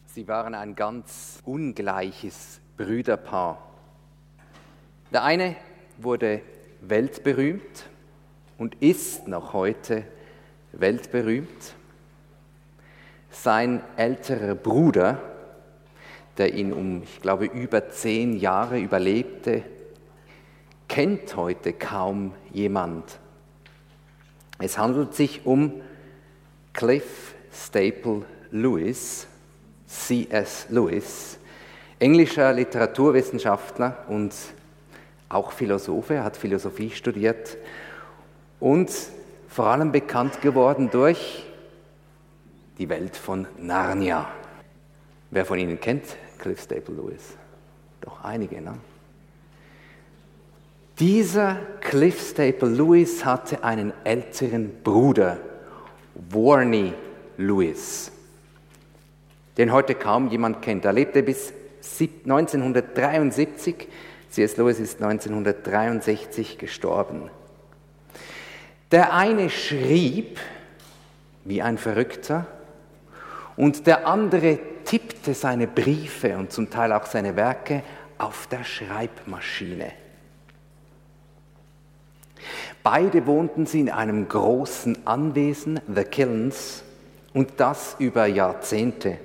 Sie waren ein ganz ungleiches Brüderpaar. Der eine wurde weltberühmt und ist noch heute weltberühmt. Sein älterer Bruder, der ihn ich glaube, über 10 Jahre überlebte, kennt heute kaum jemand. Es handelt sich um Cliff Staple Lewis, C.S. Lewis, englischer Literaturwissenschaftler und auch Philosoph, er hat Philosophie studiert und vor allem bekannt geworden durch die Welt von Narnia. Wer von Ihnen kennt Cliff Staple Lewis? Doch einige, ne? Dieser Cliff Staple Lewis hatte einen älteren Bruder, Warnie Lewis, den heute kaum jemand kennt. Er lebte bis 1973, C.S. Lewis ist 1963 gestorben. Der eine schrieb wie ein Verrückter und der andere tippte seine Briefe und zum Teil auch seine Werke auf der Schreibmaschine. Beide wohnten sie in einem großen Anwesen, The Kilns, und das über Jahrzehnte.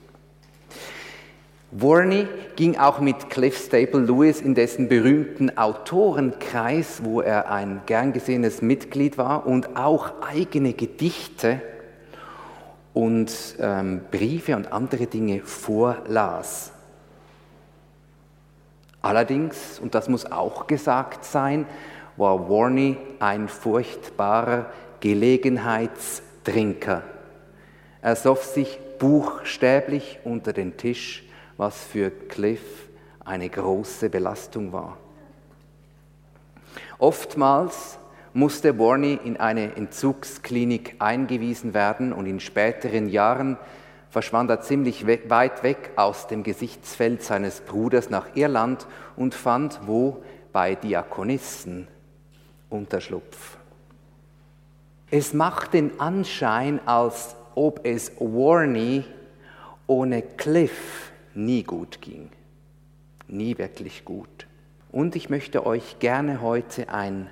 Warnie ging auch mit Cliff Staple Lewis in dessen berühmten Autorenkreis, wo er ein gern gesehenes Mitglied war und auch eigene Gedichte und Briefe und andere Dinge vorlas. Allerdings, und das muss auch gesagt sein, war Warnie ein furchtbarer Gelegenheitstrinker. Er soff sich buchstäblich unter den Tisch, was für Cliff eine große Belastung war. Oftmals musste Warnie in eine Entzugsklinik eingewiesen werden und in späteren Jahren verschwand er ziemlich weit weg aus dem Gesichtsfeld seines Bruders nach Irland und fand wo bei Diakonissen Unterschlupf. Es macht den Anschein, als ob es Warnie ohne Cliff nie gut ging. Nie wirklich gut. Und ich möchte euch gerne heute ein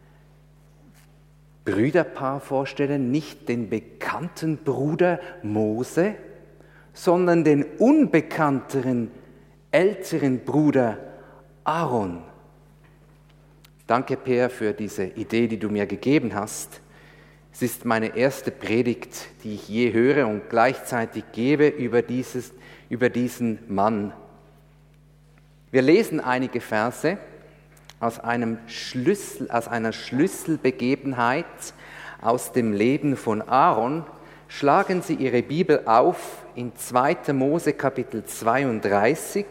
Brüderpaar vorstellen, nicht den bekannten Bruder Mose, sondern den unbekannteren, älteren Bruder Aaron. Danke, Per, für diese Idee, die du mir gegeben hast. Es ist meine erste Predigt, die ich je höre und gleichzeitig gebe über diesen Mann. Wir lesen einige Verse aus einer Schlüsselbegebenheit aus dem Leben von Aaron. Schlagen Sie Ihre Bibel auf in 2. Mose Kapitel 32.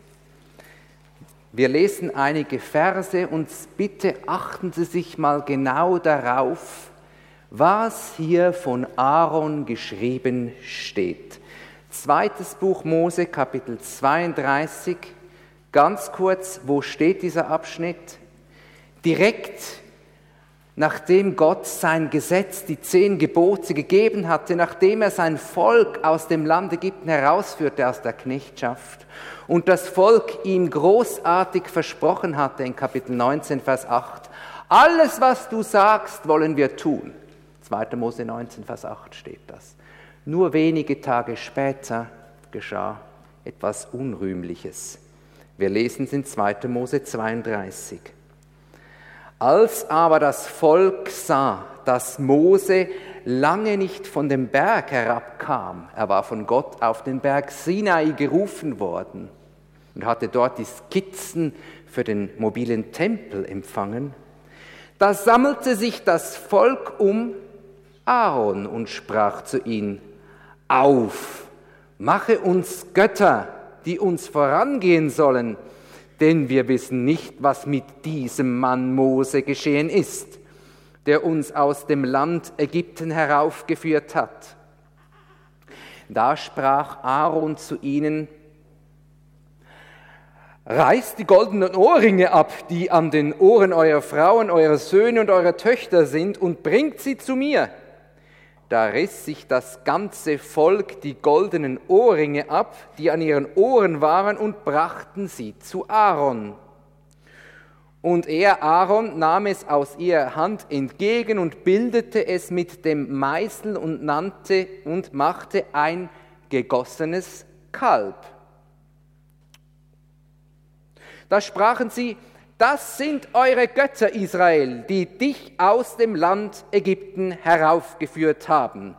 Wir lesen einige Verse und bitte achten Sie sich mal genau darauf, was hier von Aaron geschrieben steht. 2. Buch Mose, Kapitel 32, ganz kurz, wo steht dieser Abschnitt? Direkt nachdem Gott sein Gesetz, die 10 Gebote gegeben hatte, nachdem er sein Volk aus dem Land Ägypten herausführte, aus der Knechtschaft, und das Volk ihm großartig versprochen hatte, in Kapitel 19, Vers 8, alles, was du sagst, wollen wir tun. 2. Mose 19, Vers 8 steht das. Nur wenige Tage später geschah etwas Unrühmliches. Wir lesen es in 2. Mose 32. Als aber das Volk sah, dass Mose lange nicht von dem Berg herabkam, er war von Gott auf den Berg Sinai gerufen worden und hatte dort die Skizzen für den mobilen Tempel empfangen, da sammelte sich das Volk um Aaron und sprach zu ihm: Auf, mache uns Götter, die uns vorangehen sollen, denn wir wissen nicht, was mit diesem Mann Mose geschehen ist, der uns aus dem Land Ägypten heraufgeführt hat. Da sprach Aaron zu ihnen: Reißt die goldenen Ohrringe ab, die an den Ohren eurer Frauen, eurer Söhne und eurer Töchter sind, und bringt sie zu mir. Da riss sich das ganze Volk die goldenen Ohrringe ab, die an ihren Ohren waren, und brachten sie zu Aaron. Und er, Aaron, nahm es aus ihrer Hand entgegen und bildete es mit dem Meißel und machte ein gegossenes Kalb. Da sprachen sie: Das sind eure Götter, Israel, die dich aus dem Land Ägypten heraufgeführt haben.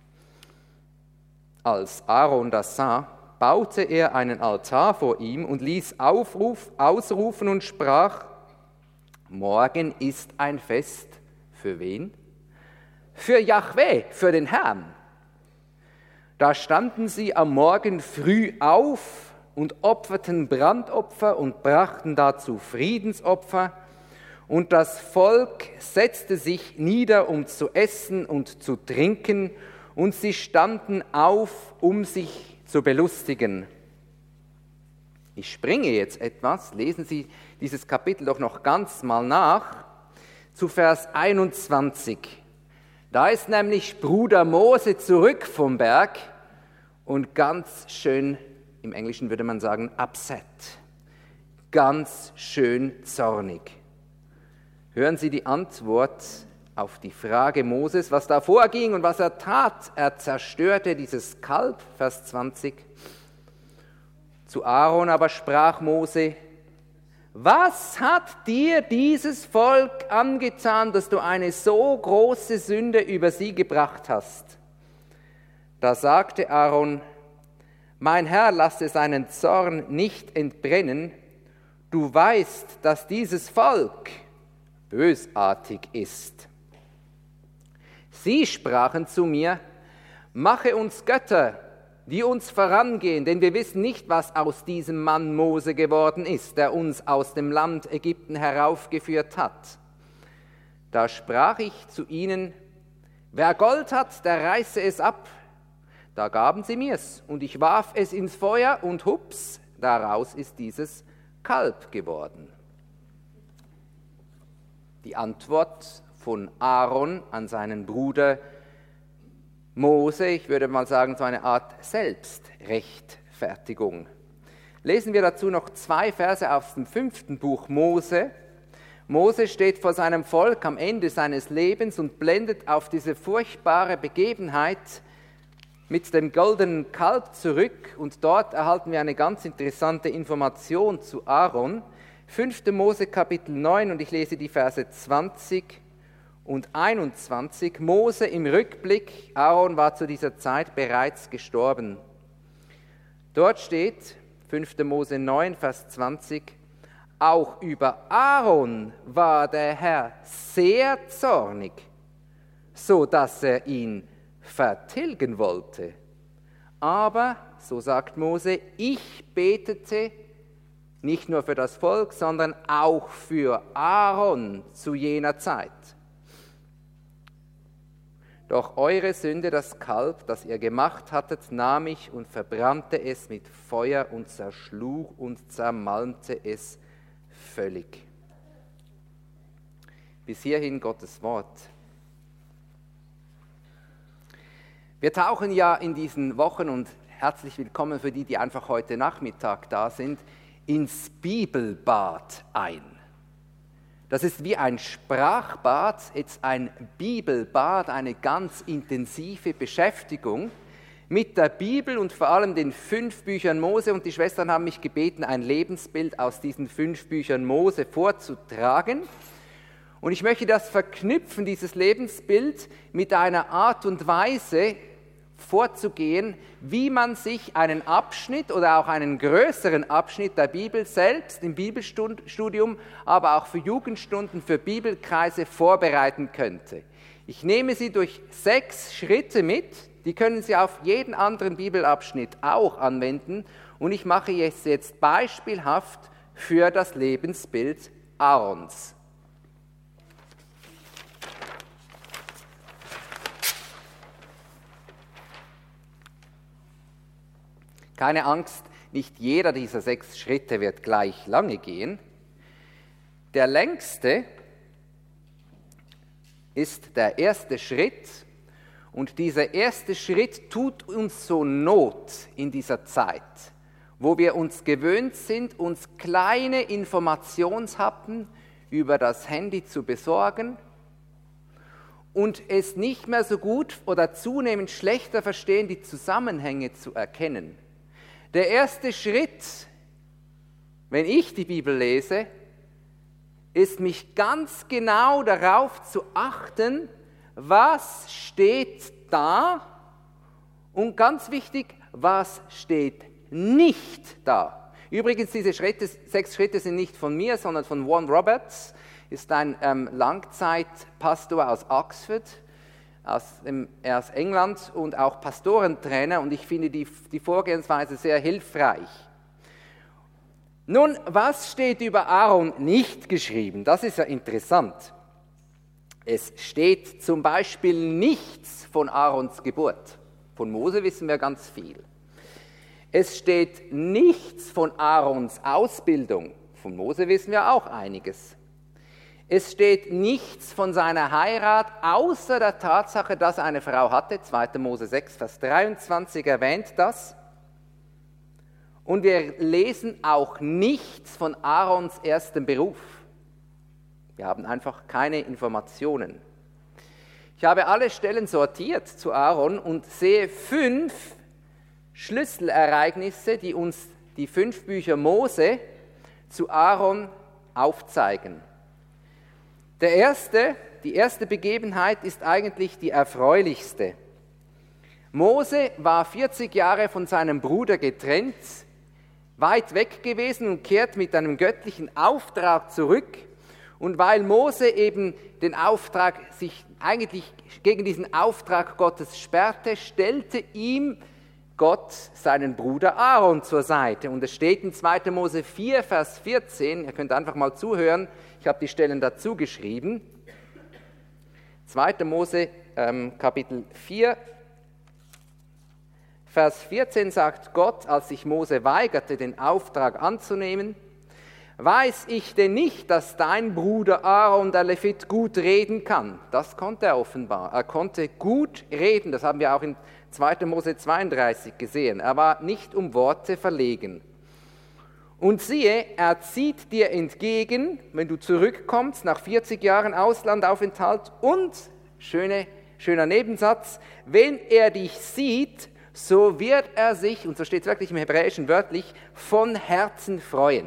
Als Aaron das sah, baute er einen Altar vor ihm und ließ ausrufen und sprach: Morgen ist ein Fest. Für wen? Für Jahwe, für den Herrn. Da standen sie am Morgen früh auf und opferten Brandopfer und brachten dazu Friedensopfer. Und das Volk setzte sich nieder, um zu essen und zu trinken, und sie standen auf, um sich zu belustigen. Ich springe jetzt etwas, lesen Sie dieses Kapitel doch noch ganz mal nach, zu Vers 21. Da ist nämlich Bruder Mose zurück vom Berg und ganz schön, im Englischen würde man sagen, upset, ganz schön zornig. Hören Sie die Antwort auf die Frage Moses, was da vorging und was er tat. Er zerstörte dieses Kalb, Vers 20. Zu Aaron aber sprach Mose: Was hat dir dieses Volk angetan, dass du eine so große Sünde über sie gebracht hast? Da sagte Aaron: Mein Herr lasse seinen Zorn nicht entbrennen. Du weißt, dass dieses Volk bösartig ist. Sie sprachen zu mir: Mache uns Götter, die uns vorangehen, denn wir wissen nicht, was aus diesem Mann Mose geworden ist, der uns aus dem Land Ägypten heraufgeführt hat. Da sprach ich zu ihnen: Wer Gold hat, der reiße es ab. Da gaben sie mir's, und ich warf es ins Feuer, und hups, daraus ist dieses Kalb geworden. Die Antwort von Aaron an seinen Bruder Mose, ich würde mal sagen, so eine Art Selbstrechtfertigung. Lesen wir dazu noch 2 Verse aus dem 5. Buch Mose. Mose steht vor seinem Volk am Ende seines Lebens und blendet auf diese furchtbare Begebenheit mit dem goldenen Kalb zurück. Und dort erhalten wir eine ganz interessante Information zu Aaron. 5. Mose Kapitel 9, und ich lese die Verse 20 und 21. Mose im Rückblick, Aaron war zu dieser Zeit bereits gestorben. Dort steht, 5. Mose 9, Vers 20, auch über Aaron war der Herr sehr zornig, so dass er ihn vertilgen wollte. Aber, so sagt Mose, ich betete nicht nur für das Volk, sondern auch für Aaron zu jener Zeit. Doch eure Sünde, das Kalb, das ihr gemacht hattet, nahm ich und verbrannte es mit Feuer und zerschlug und zermalmte es völlig. Bis hierhin Gottes Wort. Wir tauchen ja in diesen Wochen, und herzlich willkommen für die, die einfach heute Nachmittag da sind, ins Bibelbad ein. Das ist wie ein Sprachbad, jetzt ein Bibelbad, eine ganz intensive Beschäftigung mit der Bibel und vor allem den 5 Büchern Mose. Und die Schwestern haben mich gebeten, ein Lebensbild aus diesen 5 Büchern Mose vorzutragen. Und ich möchte das verknüpfen, dieses Lebensbild, mit einer Art und Weise vorzugehen, wie man sich einen Abschnitt oder auch einen größeren Abschnitt der Bibel selbst im Bibelstudium, aber auch für Jugendstunden, für Bibelkreise vorbereiten könnte. Ich nehme Sie durch 6 Schritte mit, die können Sie auf jeden anderen Bibelabschnitt auch anwenden, und ich mache es jetzt beispielhaft für das Lebensbild Aarons. Keine Angst, nicht jeder dieser 6 Schritte wird gleich lange gehen. Der längste ist der erste Schritt, Und dieser erste Schritt tut uns so Not in dieser Zeit, wo wir uns gewöhnt sind, uns kleine Informationshappen über das Handy zu besorgen und es nicht mehr so gut oder zunehmend schlechter verstehen, die Zusammenhänge zu erkennen. Der erste Schritt, wenn ich die Bibel lese, ist mich ganz genau darauf zu achten, was steht da und ganz wichtig, was steht nicht da. Übrigens, diese 6 Schritte sind nicht von mir, sondern von Warren Roberts, ist ein Langzeitpastor aus Oxford, er aus England und auch Pastorentrainer, und ich finde die Vorgehensweise sehr hilfreich. Nun, was steht über Aaron nicht geschrieben? Das ist ja interessant. Es steht zum Beispiel nichts von Aarons Geburt. Von Mose wissen wir ganz viel. Es steht nichts von Aarons Ausbildung. Von Mose wissen wir auch einiges. Es steht nichts von seiner Heirat, außer der Tatsache, dass er eine Frau hatte. 2. Mose 6, Vers 23 erwähnt das. Und wir lesen auch nichts von Aarons erstem Beruf. Wir haben einfach keine Informationen. Ich habe alle Stellen sortiert zu Aaron und sehe 5 Schlüsselereignisse, die uns die 5 Bücher Mose zu Aaron aufzeigen. Die erste Begebenheit ist eigentlich die erfreulichste. Mose war 40 Jahre von seinem Bruder getrennt, weit weg gewesen und kehrt mit einem göttlichen Auftrag zurück. Und weil Mose eben den Auftrag, sich eigentlich gegen diesen Auftrag Gottes sperrte, stellte ihm Gott seinen Bruder Aaron zur Seite. Und es steht in 2. Mose 4, Vers 14, ihr könnt einfach mal zuhören, ich habe die Stellen dazu geschrieben. 2. Mose Kapitel 4, Vers 14 sagt Gott, als sich Mose weigerte, den Auftrag anzunehmen: Weiß ich denn nicht, dass dein Bruder Aaron, der Levit, gut reden kann? Das konnte er offenbar. Er konnte gut reden, das haben wir auch in 2. Mose 32 gesehen. Er war nicht um Worte verlegen. Und siehe, er zieht dir entgegen, wenn du zurückkommst nach 40 Jahren Auslandaufenthalt, und, schöner Nebensatz, wenn er dich sieht, so wird er sich, und so steht es wirklich im Hebräischen wörtlich, von Herzen freuen.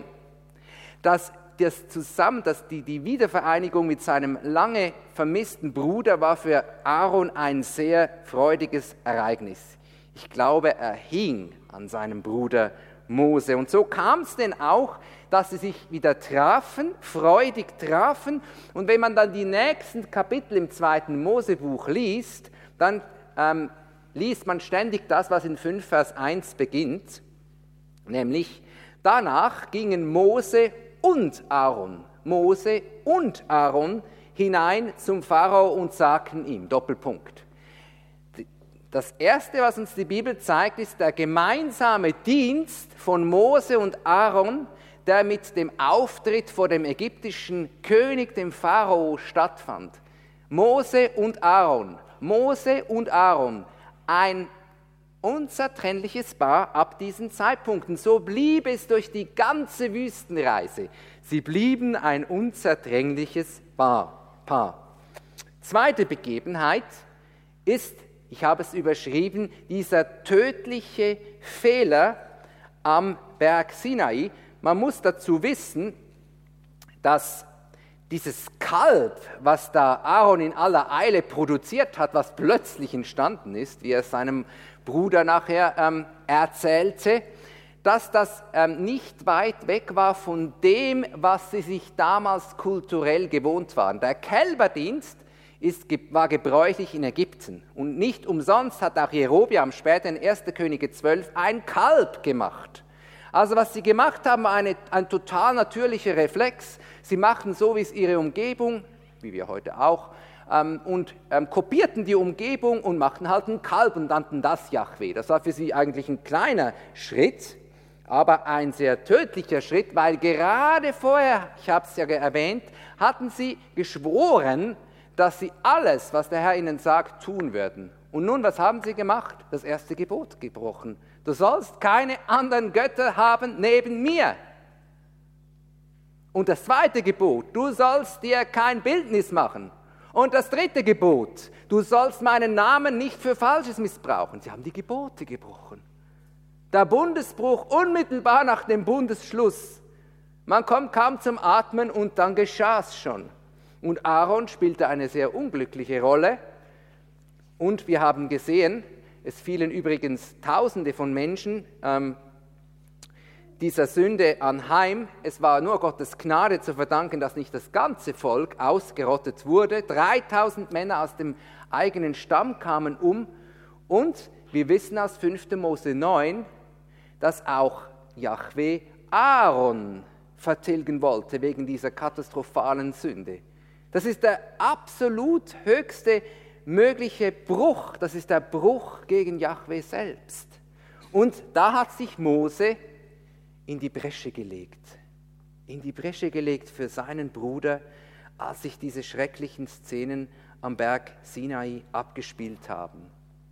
Die Wiedervereinigung mit seinem lange vermissten Bruder war für Aaron ein sehr freudiges Ereignis. Ich glaube, er hing an seinem Bruder Mose. Und so kam es denn auch, dass sie sich wieder freudig trafen. Und wenn man dann die nächsten Kapitel im 2. Mosebuch liest, dann liest man ständig das, was in 5 Vers 1 beginnt, nämlich: Danach gingen Mose und Aaron hinein zum Pharao und sagten ihm, Doppelpunkt. Das Erste, was uns die Bibel zeigt, ist der gemeinsame Dienst von Mose und Aaron, der mit dem Auftritt vor dem ägyptischen König, dem Pharao, stattfand. Mose und Aaron, ein unzertrennliches Paar ab diesen Zeitpunkten. So blieb es durch die ganze Wüstenreise. Sie blieben ein unzertrennliches Paar. Zweite Begebenheit ist, ich habe es überschrieben, dieser tödliche Fehler am Berg Sinai. Man muss dazu wissen, dass dieses Kalb, was da Aaron in aller Eile produziert hat, was plötzlich entstanden ist, wie er seinem Bruder nachher erzählte, dass das nicht weit weg war von dem, was sie sich damals kulturell gewohnt waren. Der Kälberdienst war gebräuchlich in Ägypten. Und nicht umsonst hat auch Jerobeam später in 1. Könige 12 ein Kalb gemacht. Also was sie gemacht haben, war ein total natürlicher Reflex. Sie machten so, wie es ihre Umgebung, wie wir heute auch, kopierten die Umgebung und machten halt ein Kalb und nannten das Jahwe. Das war für sie eigentlich ein kleiner Schritt, aber ein sehr tödlicher Schritt, weil gerade vorher, ich habe es ja erwähnt, hatten sie geschworen, dass sie alles, was der Herr ihnen sagt, tun würden. Und nun, was haben sie gemacht? Das erste Gebot gebrochen. Du sollst keine anderen Götter haben neben mir. Und das zweite Gebot, du sollst dir kein Bildnis machen. Und das dritte Gebot, du sollst meinen Namen nicht für Falsches missbrauchen. Sie haben die Gebote gebrochen. Der Bundesbruch unmittelbar nach dem Bundesschluss. Man kommt kaum zum Atmen und dann geschah es schon. Und Aaron spielte eine sehr unglückliche Rolle. Und wir haben gesehen, es fielen übrigens Tausende von Menschen dieser Sünde anheim. Es war nur Gottes Gnade zu verdanken, dass nicht das ganze Volk ausgerottet wurde. 3000 Männer aus dem eigenen Stamm kamen um. Und wir wissen aus 5. Mose 9, dass auch Jahwe Aaron vertilgen wollte wegen dieser katastrophalen Sünde. Das ist der absolut höchste mögliche Bruch. Das ist der Bruch gegen Jahwe selbst. Und da hat sich Mose in die Bresche gelegt für seinen Bruder, als sich diese schrecklichen Szenen am Berg Sinai abgespielt haben.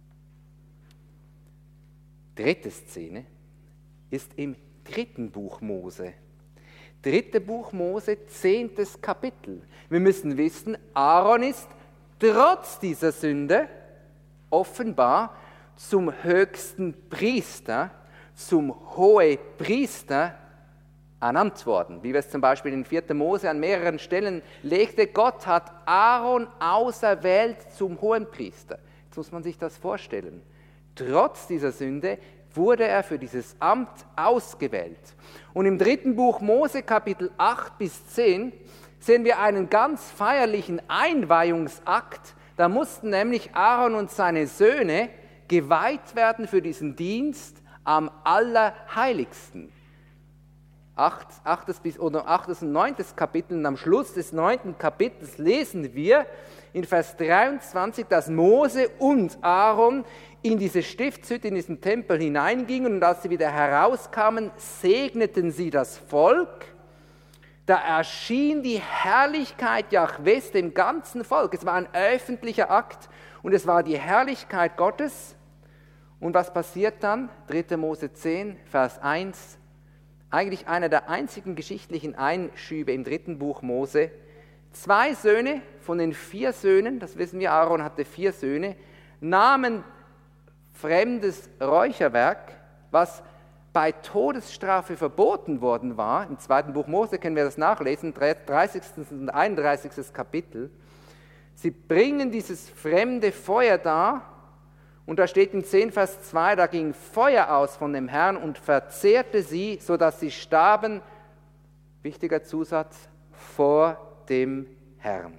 Dritte Szene ist im 3. Buch Mose. 3. Buch Mose, 10. Kapitel. Wir müssen wissen, Aaron ist trotz dieser Sünde offenbar zum höchsten Priester, zum Hohepriester ernannt worden. Wie wir es zum Beispiel in 4. Mose an mehreren Stellen legte, Gott hat Aaron auserwählt zum Hohenpriester. Jetzt muss man sich das vorstellen. Trotz dieser Sünde wurde er für dieses Amt ausgewählt. Und im 3. Buch Mose, Kapitel 8 bis 10, sehen wir einen ganz feierlichen Einweihungsakt. Da mussten nämlich Aaron und seine Söhne geweiht werden für diesen Dienst am Allerheiligsten. 8. und 9. Kapitel, und am Schluss des 9. Kapitels lesen wir in Vers 23, dass Mose und Aaron in diese Stiftshütte, in diesen Tempel hineingingen, und als sie wieder herauskamen, segneten sie das Volk. Da erschien die Herrlichkeit Jahwes dem ganzen Volk. Es war ein öffentlicher Akt und es war die Herrlichkeit Gottes. Und was passiert dann? 3. Mose 10, Vers 1. Eigentlich einer der einzigen geschichtlichen Einschübe im 3. Buch Mose. 2 Söhne von den 4 Söhnen, das wissen wir, Aaron hatte 4 Söhne, nahmen fremdes Räucherwerk, was bei Todesstrafe verboten worden war. Im 2. Buch Mose können wir das nachlesen, 30. und 31. Kapitel. Sie bringen dieses fremde Feuer dar, und da steht in 10 Vers 2, da ging Feuer aus von dem Herrn und verzehrte sie, sodass sie starben, wichtiger Zusatz, vor dem Herrn.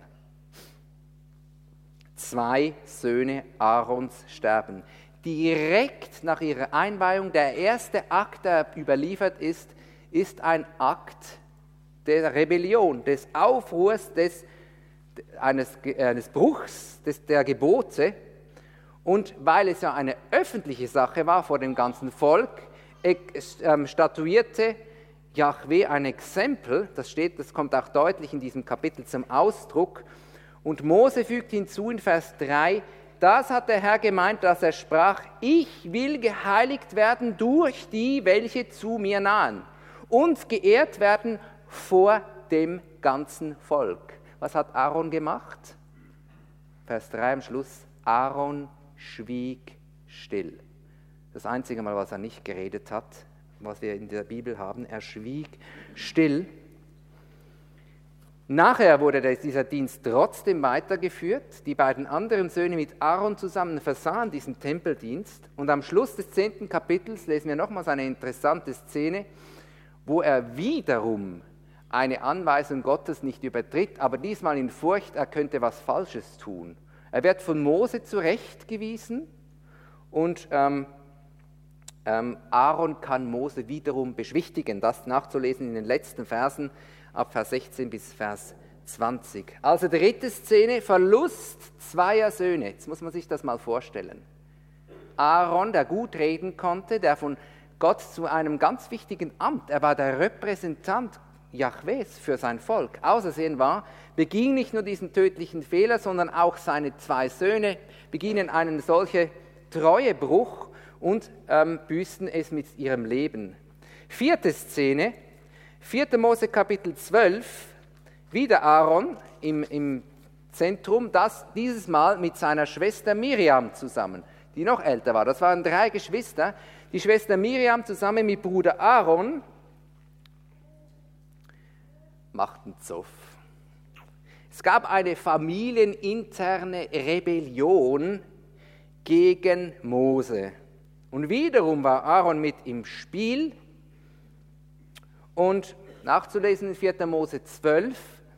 2 Söhne Aarons sterben. Direkt nach ihrer Einweihung, der erste Akt, der überliefert ist, ist ein Akt der Rebellion, des Aufruhrs, eines Bruchs der Gebote. Und weil es ja eine öffentliche Sache war vor dem ganzen Volk, statuierte Jahwe ein Exempel, das kommt auch deutlich in diesem Kapitel zum Ausdruck. Und Mose fügt hinzu in Vers 3, das hat der Herr gemeint, dass er sprach, ich will geheiligt werden durch die, welche zu mir nahen, und geehrt werden vor dem ganzen Volk. Was hat Aaron gemacht? Vers 3 am Schluss, Aaron schwieg still. Das einzige Mal, was er nicht geredet hat, was wir in der Bibel haben, er schwieg still. Nachher wurde dieser Dienst trotzdem weitergeführt. Die beiden anderen Söhne mit Aaron zusammen versahen diesen Tempeldienst. Und am Schluss des 10. Kapitels lesen wir nochmals eine interessante Szene, wo er wiederum eine Anweisung Gottes nicht übertritt, aber diesmal in Furcht, er könnte was Falsches tun. Er wird von Mose zurechtgewiesen und Aaron kann Mose wiederum beschwichtigen. Das nachzulesen in den letzten Versen ab Vers 16 bis Vers 20. Also dritte Szene, Verlust 2 Söhne. Jetzt muss man sich das mal vorstellen. Aaron, der gut reden konnte, der von Gott zu einem ganz wichtigen Amt, er war der Repräsentant Jahwes für sein Volk ausersehen war, beging nicht nur diesen tödlichen Fehler, sondern auch seine 2 Söhne begingen einen solchen Treuebruch und büßten es mit ihrem Leben. 4. Szene, 4. Mose Kapitel 12, wieder Aaron im Zentrum, dieses Mal mit seiner Schwester Miriam zusammen, die noch älter war. Das waren 3 Geschwister. Die Schwester Miriam zusammen mit Bruder Aaron machten Zoff. Es gab eine familieninterne Rebellion gegen Mose. Und wiederum war Aaron mit im Spiel. Und nachzulesen in 4. Mose 12,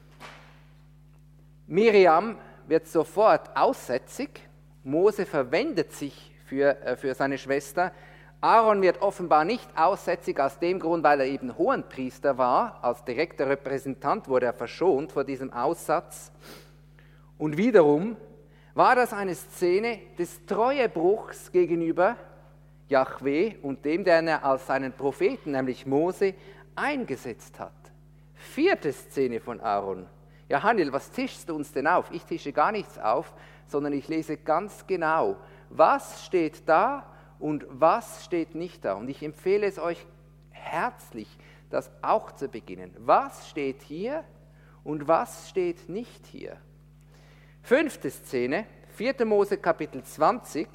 Miriam wird sofort aussätzig. Mose verwendet sich für seine Schwester. Aaron wird offenbar nicht aussätzig aus dem Grund, weil er eben Hohenpriester war. Als direkter Repräsentant wurde er verschont vor diesem Aussatz. Und wiederum war das eine Szene des Treuebruchs gegenüber Jahwe und dem, den er als seinen Propheten, nämlich Mose, eingesetzt hat. 4. Szene von Aaron. Ja, Haniel, was tischst du uns denn auf? Ich tische gar nichts auf, sondern ich lese ganz genau, was steht da und was steht nicht da. Und ich empfehle es euch herzlich, das auch zu beginnen. Was steht hier und was steht nicht hier? 5. Szene, 4. Mose Kapitel 20.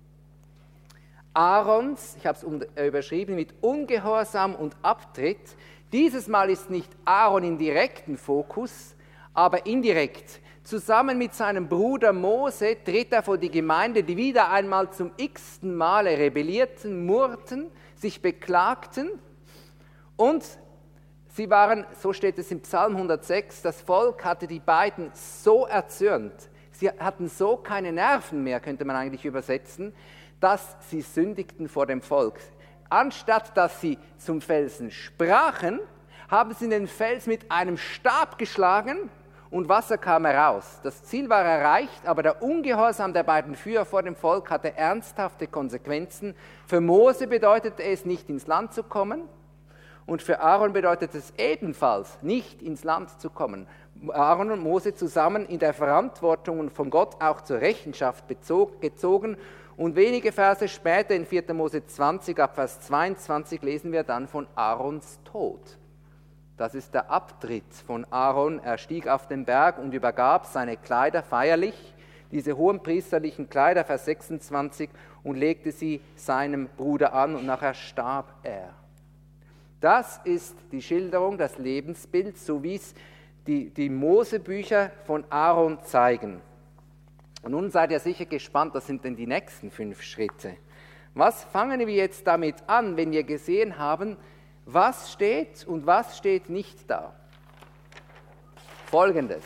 Aarons, ich habe es überschrieben, mit Ungehorsam und Abtritt. Dieses Mal ist nicht Aaron im direkten Fokus, aber indirekt. Zusammen mit seinem Bruder Mose tritt er vor die Gemeinde, die wieder einmal zum x-ten Male rebellierten, murrten, sich beklagten. Und sie waren, so steht es im Psalm 106, das Volk hatte die beiden so erzürnt, sie hatten so keine Nerven mehr, könnte man eigentlich übersetzen, dass sie sündigten vor dem Volk. Anstatt dass sie zum Felsen sprachen, haben sie den Fels mit einem Stab geschlagen und Wasser kam heraus. Das Ziel war erreicht, aber der Ungehorsam der beiden Führer vor dem Volk hatte ernsthafte Konsequenzen. Für Mose bedeutete es, nicht ins Land zu kommen, und für Aaron bedeutet es ebenfalls, nicht ins Land zu kommen. Aaron und Mose zusammen in der Verantwortung und von Gott auch zur Rechenschaft gezogen. Und wenige Verse später in 4. Mose 20, ab Vers 22, lesen wir dann von Aarons Tod. Das ist der Abtritt von Aaron. Er stieg auf den Berg und übergab seine Kleider feierlich, diese hohenpriesterlichen Kleider, Vers 26, und legte sie seinem Bruder an und nachher starb er. Das ist die Schilderung, das Lebensbild, so wie es die Mosebücher von Aaron zeigen. Und nun seid ihr sicher gespannt, was sind denn die nächsten 5 Schritte? Was fangen wir jetzt damit an, wenn wir gesehen haben, was steht und was steht nicht da? Folgendes.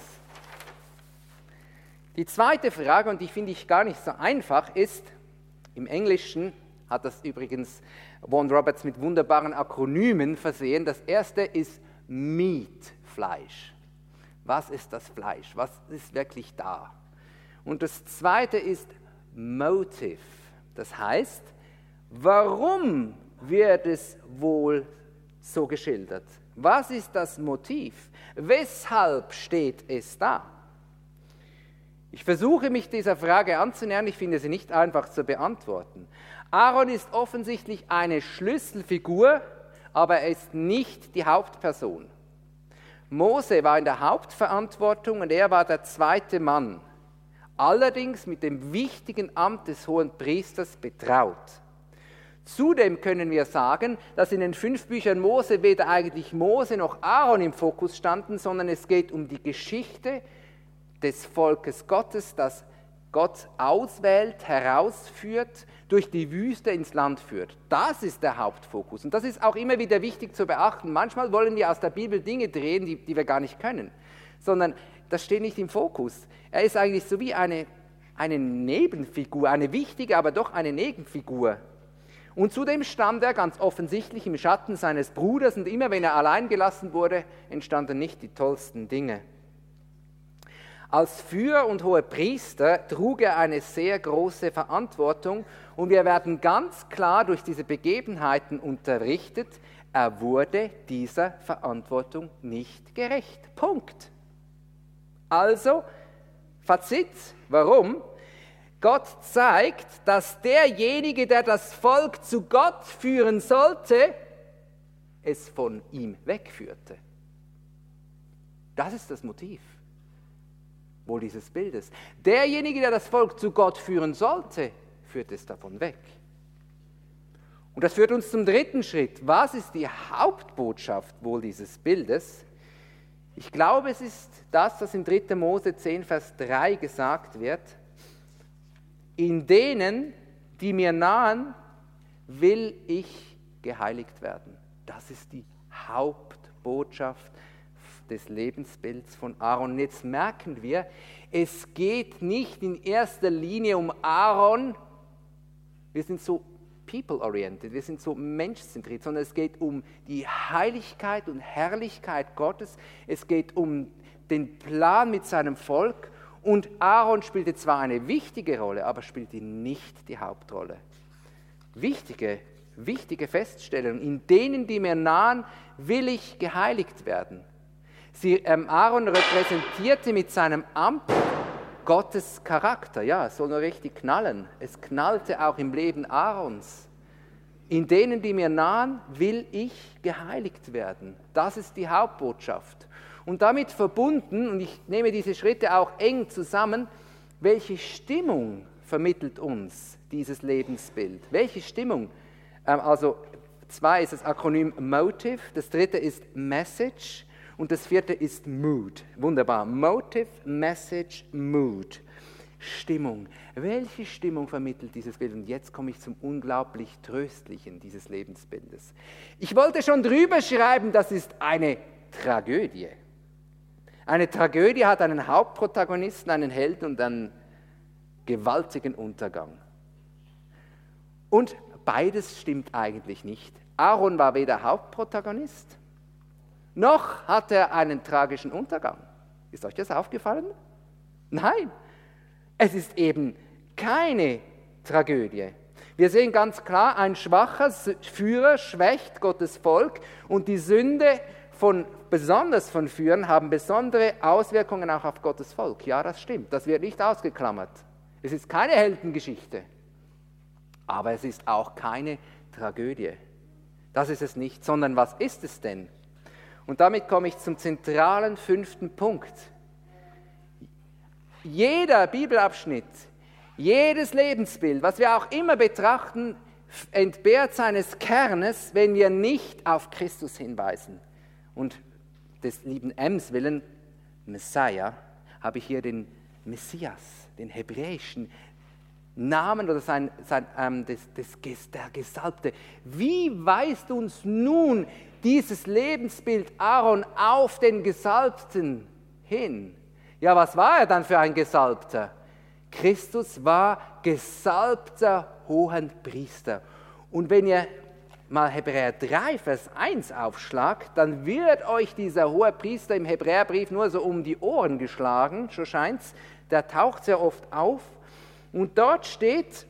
Die zweite Frage, und die finde ich gar nicht so einfach, ist, im Englischen hat das übrigens Warren Roberts mit wunderbaren Akronymen versehen. Das erste ist Meat, Fleisch. Was ist das Fleisch? Was ist wirklich da? Und das zweite ist Motive. Das heißt, warum wird es wohl so geschildert? Was ist das Motiv? Weshalb steht es da? Ich versuche mich dieser Frage anzunähern, ich finde sie nicht einfach zu beantworten. Aaron ist offensichtlich eine Schlüsselfigur, aber er ist nicht die Hauptperson. Mose war in der Hauptverantwortung und er war der zweite Mann, allerdings mit dem wichtigen Amt des Hohenpriesters betraut. Zudem können wir sagen, dass in den 5 Büchern Mose weder eigentlich Mose noch Aaron im Fokus standen, sondern es geht um die Geschichte des Volkes Gottes, das Gott auswählt, herausführt, durch die Wüste ins Land führt. Das ist der Hauptfokus. Und das ist auch immer wieder wichtig zu beachten. Manchmal wollen wir aus der Bibel Dinge drehen, die wir gar nicht können, sondern das steht nicht im Fokus. Er ist eigentlich so wie eine Nebenfigur, eine wichtige, aber doch eine Nebenfigur. Und zudem stand er ganz offensichtlich im Schatten seines Bruders und immer wenn er allein gelassen wurde, entstanden nicht die tollsten Dinge. Als Führer und Hohepriester trug er eine sehr große Verantwortung und wir werden ganz klar durch diese Begebenheiten unterrichtet, er wurde dieser Verantwortung nicht gerecht. Punkt. Also, Fazit, warum? Gott zeigt, dass derjenige, der das Volk zu Gott führen sollte, es von ihm wegführte. Das ist das Motiv wohl dieses Bildes. Derjenige, der das Volk zu Gott führen sollte, führt es davon weg. Und das führt uns zum dritten Schritt. Was ist die Hauptbotschaft wohl dieses Bildes? Ich glaube, es ist das, was in 3. Mose 10, Vers 3 gesagt wird. In denen, die mir nahen, will ich geheiligt werden. Das ist die Hauptbotschaft des Lebensbilds von Aaron. Und jetzt merken wir, es geht nicht in erster Linie um Aaron. Wir sind so people-oriented, wir sind so menschzentriert, sondern es geht um die Heiligkeit und Herrlichkeit Gottes. Es geht um den Plan mit seinem Volk. Und Aaron spielte zwar eine wichtige Rolle, aber spielte nicht die Hauptrolle. Wichtige Feststellung. In denen, die mir nahen, will ich geheiligt werden. Aaron repräsentierte mit seinem Amt Gottes Charakter. Ja, es soll nur richtig knallen. Es knallte auch im Leben Aarons. In denen, die mir nahen, will ich geheiligt werden. Das ist die Hauptbotschaft. Und damit verbunden, und ich nehme diese Schritte auch eng zusammen, welche Stimmung vermittelt uns dieses Lebensbild? Welche Stimmung? Also 2 ist das Akronym Motive, das 3. ist Message und das 4. ist Mood. Wunderbar. Motive, Message, Mood. Stimmung. Welche Stimmung vermittelt dieses Bild? Und jetzt komme ich zum unglaublich Tröstlichen dieses Lebensbildes. Ich wollte schon drüber schreiben, das ist eine Tragödie. Eine Tragödie hat einen Hauptprotagonisten, einen Helden und einen gewaltigen Untergang. Und beides stimmt eigentlich nicht. Aaron war weder Hauptprotagonist, noch hat er einen tragischen Untergang. Ist euch das aufgefallen? Nein, es ist eben keine Tragödie. Wir sehen ganz klar, ein schwacher Führer schwächt Gottes Volk und die Sünde besonders von Führern haben besondere Auswirkungen auch auf Gottes Volk. Ja, das stimmt, das wird nicht ausgeklammert. Es ist keine Heldengeschichte, aber es ist auch keine Tragödie. Das ist es nicht, sondern was ist es denn? Und damit komme ich zum zentralen 5. Punkt. Jeder Bibelabschnitt, jedes Lebensbild, was wir auch immer betrachten, entbehrt seines Kernes, wenn wir nicht auf Christus hinweisen. Und des lieben M's willen, Messiah, habe ich hier den Messias, den hebräischen Namen oder der Gesalbte. Wie weist uns nun dieses Lebensbild Aaron auf den Gesalbten hin? Ja, was war er dann für ein Gesalbter? Christus war gesalbter Hohenpriester. Und wenn ihr mal Hebräer 3, Vers 1 aufschlagt, dann wird euch dieser Hohepriester im Hebräerbrief nur so um die Ohren geschlagen, so scheint's. Der taucht sehr oft auf. Und dort steht,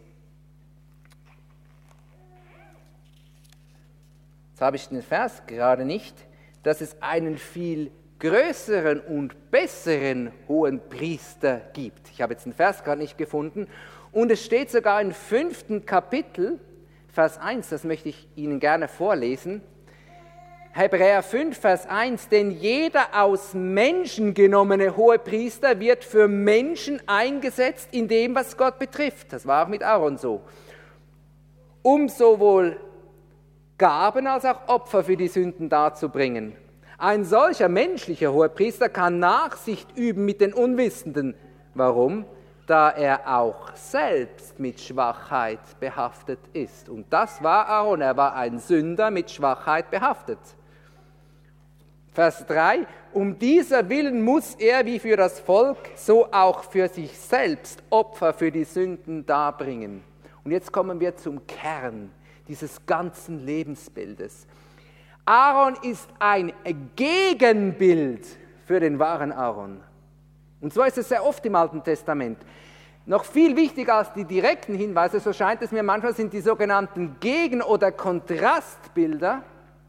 jetzt habe ich den Vers gerade nicht, dass es einen viel größeren und besseren Hohenpriester gibt. Ich habe jetzt den Vers gerade nicht gefunden. Und es steht sogar im 5. Kapitel, Vers 1, das möchte ich Ihnen gerne vorlesen. Hebräer 5, Vers 1, denn jeder aus Menschen genommene Hohepriester wird für Menschen eingesetzt in dem, was Gott betrifft. Das war auch mit Aaron so. Um sowohl Gaben als auch Opfer für die Sünden darzubringen. Ein solcher menschlicher Hohepriester kann Nachsicht üben mit den Unwissenden. Warum? Da er auch selbst mit Schwachheit behaftet ist. Und das war Aaron, er war ein Sünder mit Schwachheit behaftet. Vers 3, um dieser Willen muss er wie für das Volk, so auch für sich selbst Opfer für die Sünden darbringen. Und jetzt kommen wir zum Kern dieses ganzen Lebensbildes. Aaron ist ein Gegenbild für den wahren Aaron. Und so ist es sehr oft im Alten Testament. Noch viel wichtiger als die direkten Hinweise, so scheint es mir manchmal, sind die sogenannten Gegen- oder Kontrastbilder.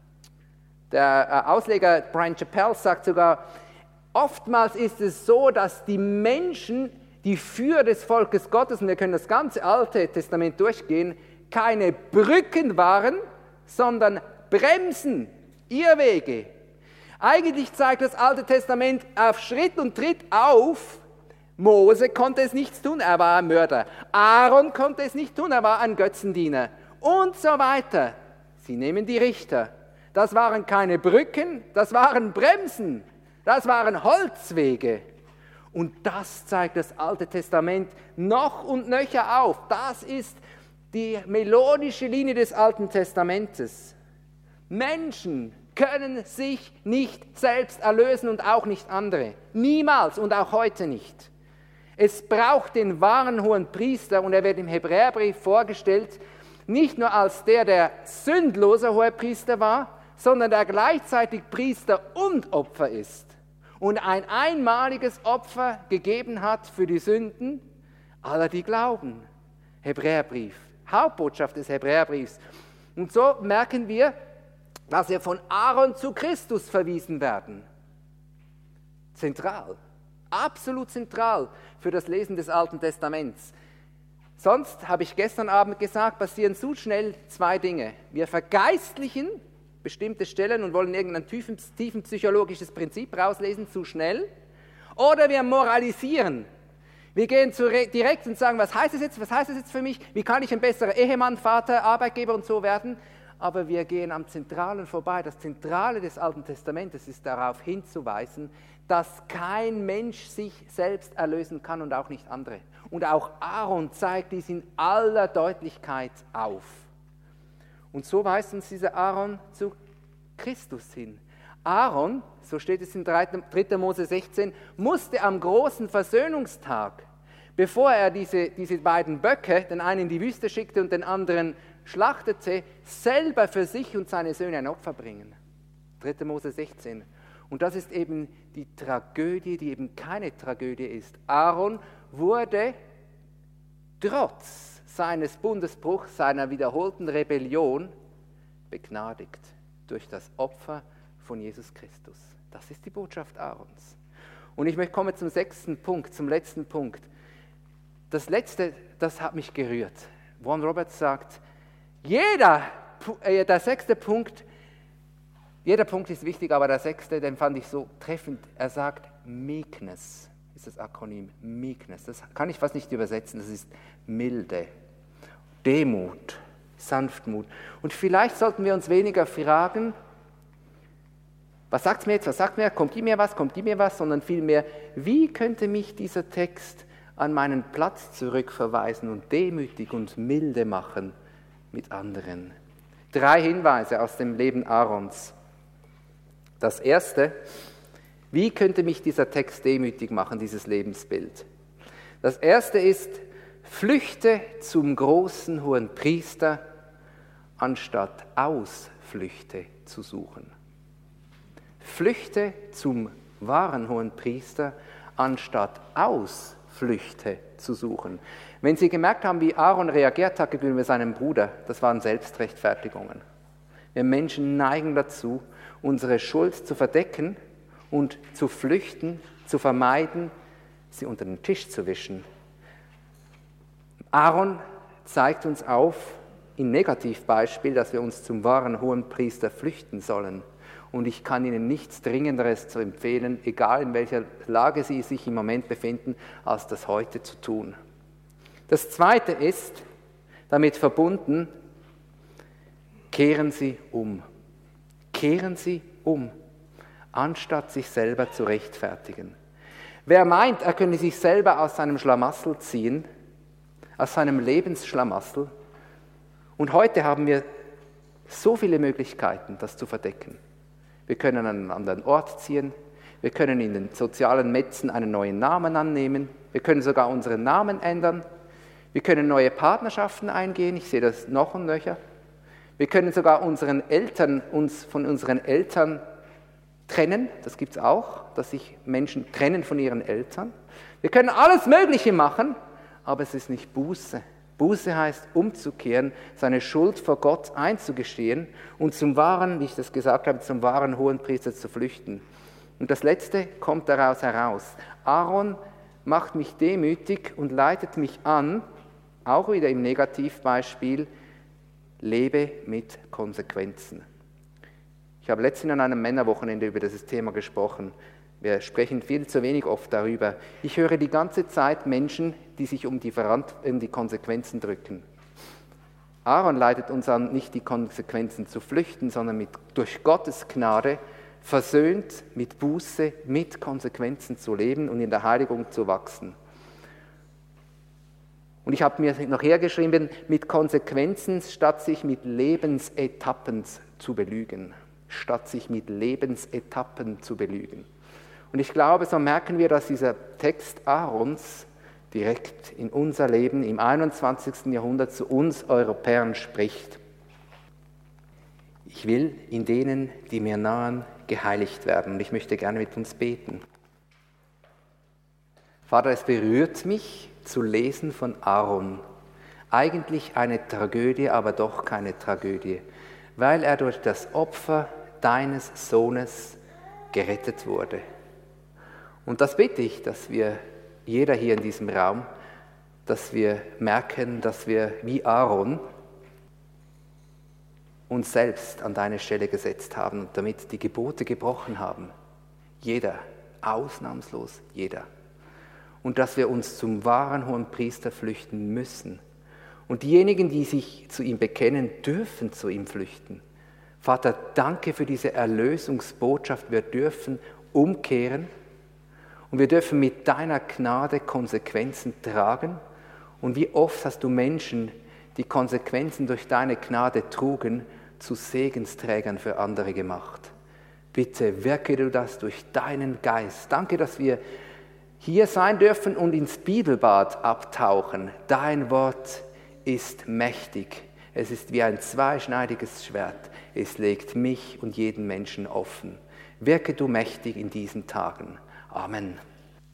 Der Ausleger Brian Chappell sagt sogar, oftmals ist es so, dass die Menschen, die Führer des Volkes Gottes, und wir können das ganze Alte Testament durchgehen, keine Brücken waren, sondern Bremsen, Irrwege. Eigentlich zeigt das Alte Testament auf Schritt und Tritt auf, Mose konnte es nichts tun, er war ein Mörder. Aaron konnte es nicht tun, er war ein Götzendiener. Und so weiter. Sie nehmen die Richter. Das waren keine Brücken, das waren Bremsen. Das waren Holzwege. Und das zeigt das Alte Testament noch und nöcher auf. Das ist die melodische Linie des Alten Testamentes. Menschen können sich nicht selbst erlösen und auch nicht andere. Niemals und auch heute nicht. Es braucht den wahren hohen Priester, und er wird im Hebräerbrief vorgestellt, nicht nur als der sündlose hohe Priester war, sondern der gleichzeitig Priester und Opfer ist und ein einmaliges Opfer gegeben hat für die Sünden aller, die glauben. Hebräerbrief, Hauptbotschaft des Hebräerbriefs. Und so merken wir, dass wir von Aaron zu Christus verwiesen werden. Zentral, absolut zentral für das Lesen des Alten Testaments. Sonst, habe ich gestern Abend gesagt, passieren zu schnell zwei Dinge. Wir vergeistlichen bestimmte Stellen und wollen irgendein tiefen psychologisches Prinzip rauslesen, zu schnell. Oder wir moralisieren. Wir gehen direkt und sagen, was heißt es jetzt für mich? Wie kann ich ein besserer Ehemann, Vater, Arbeitgeber und so werden? Aber wir gehen am Zentralen vorbei. Das Zentrale des Alten Testamentes ist darauf hinzuweisen, dass kein Mensch sich selbst erlösen kann und auch nicht andere. Und auch Aaron zeigt dies in aller Deutlichkeit auf. Und so weist uns dieser Aaron zu Christus hin. Aaron, so steht es in 3. Mose 16, musste am großen Versöhnungstag, bevor er diese beiden Böcke, den einen in die Wüste schickte und den anderen schlachtete, selber für sich und seine Söhne ein Opfer bringen. 3. Mose 16. Und das ist eben die Tragödie, die eben keine Tragödie ist. Aaron wurde trotz seines Bundesbruchs, seiner wiederholten Rebellion, begnadigt durch das Opfer von Jesus Christus. Das ist die Botschaft Aarons. Und ich komme zum 6. Punkt, zum letzten Punkt. Das letzte, das hat mich gerührt. Warren Roberts sagt, der 6. Punkt, jeder Punkt ist wichtig, aber der 6., den fand ich so treffend. Er sagt Meekness, ist das Akronym, Meekness. Das kann ich fast nicht übersetzen, das ist Milde, Demut, Sanftmut. Und vielleicht sollten wir uns weniger fragen, was sagt mir jetzt, was sagt mir, kommt die mir was, sondern vielmehr, wie könnte mich dieser Text an meinen Platz zurückverweisen und demütig und milde machen mit anderen. 3 Hinweise aus dem Leben Aarons. Das erste, wie könnte mich dieser Text demütig machen, dieses Lebensbild? Das erste ist, flüchte zum großen hohen Priester, anstatt Ausflüchte zu suchen. Flüchte zum wahren hohen Priester, anstatt Ausflüchte zu suchen. Wenn Sie gemerkt haben, wie Aaron reagiert hat gegenüber seinem Bruder, das waren Selbstrechtfertigungen. Wir Menschen neigen dazu, unsere Schuld zu verdecken und zu flüchten, zu vermeiden, sie unter den Tisch zu wischen. Aaron zeigt uns auf, im Negativbeispiel, dass wir uns zum wahren hohen Priester flüchten sollen. Und ich kann Ihnen nichts Dringenderes zu empfehlen, egal in welcher Lage Sie sich im Moment befinden, als das heute zu tun. Das Zweite ist, damit verbunden, kehren Sie um. Kehren Sie um, anstatt sich selber zu rechtfertigen. Wer meint, er könne sich selber aus seinem Schlamassel ziehen, aus seinem Lebensschlamassel, und heute haben wir so viele Möglichkeiten, das zu verdecken. Wir können an einen anderen Ort ziehen, wir können in den sozialen Netzen einen neuen Namen annehmen, wir können sogar unseren Namen ändern, wir können neue Partnerschaften eingehen, ich sehe das noch und nöcher. Wir können sogar uns von unseren Eltern trennen, das gibt es auch, dass sich Menschen trennen von ihren Eltern. Wir können alles Mögliche machen, aber es ist nicht Buße. Buße heißt umzukehren, seine Schuld vor Gott einzugestehen und zum wahren, wie ich das gesagt habe, zum wahren Hohenpriester zu flüchten. Und das Letzte kommt daraus heraus. Aaron macht mich demütig und leitet mich an, auch wieder im Negativbeispiel, lebe mit Konsequenzen. Ich habe letztens an einem Männerwochenende über dieses Thema gesprochen. Wir sprechen viel zu wenig oft darüber. Ich höre die ganze Zeit Menschen, die sich um die Konsequenzen drücken. Aaron leitet uns an, nicht die Konsequenzen zu flüchten, sondern durch Gottes Gnade versöhnt mit Buße, mit Konsequenzen zu leben und in der Heiligung zu wachsen. Und ich habe mir noch hergeschrieben, mit Konsequenzen, statt sich mit Lebensetappen zu belügen. Statt sich mit Lebensetappen zu belügen. Und ich glaube, so merken wir, dass dieser Text Aarons direkt in unser Leben im 21. Jahrhundert zu uns Europäern spricht. Ich will in denen, die mir nahen, geheiligt werden. Und ich möchte gerne mit uns beten. Vater, es berührt mich zu lesen von Aaron. Eigentlich eine Tragödie, aber doch keine Tragödie, weil er durch das Opfer deines Sohnes gerettet wurde. Und das bitte ich, dass wir, jeder hier in diesem Raum, dass wir merken, dass wir wie Aaron uns selbst an deine Stelle gesetzt haben und damit die Gebote gebrochen haben. Jeder, ausnahmslos jeder. Und dass wir uns zum wahren Hohenpriester flüchten müssen. Und diejenigen, die sich zu ihm bekennen, dürfen zu ihm flüchten. Vater, danke für diese Erlösungsbotschaft. Wir dürfen umkehren und wir dürfen mit deiner Gnade Konsequenzen tragen. Und wie oft hast du Menschen, die Konsequenzen durch deine Gnade trugen, zu Segensträgern für andere gemacht. Bitte wirke du das durch deinen Geist. Danke, dass wir hier sein dürfen und ins Bibelbad abtauchen. Dein Wort ist mächtig. Es ist wie ein zweischneidiges Schwert. Es legt mich und jeden Menschen offen. Wirke du mächtig in diesen Tagen. Amen.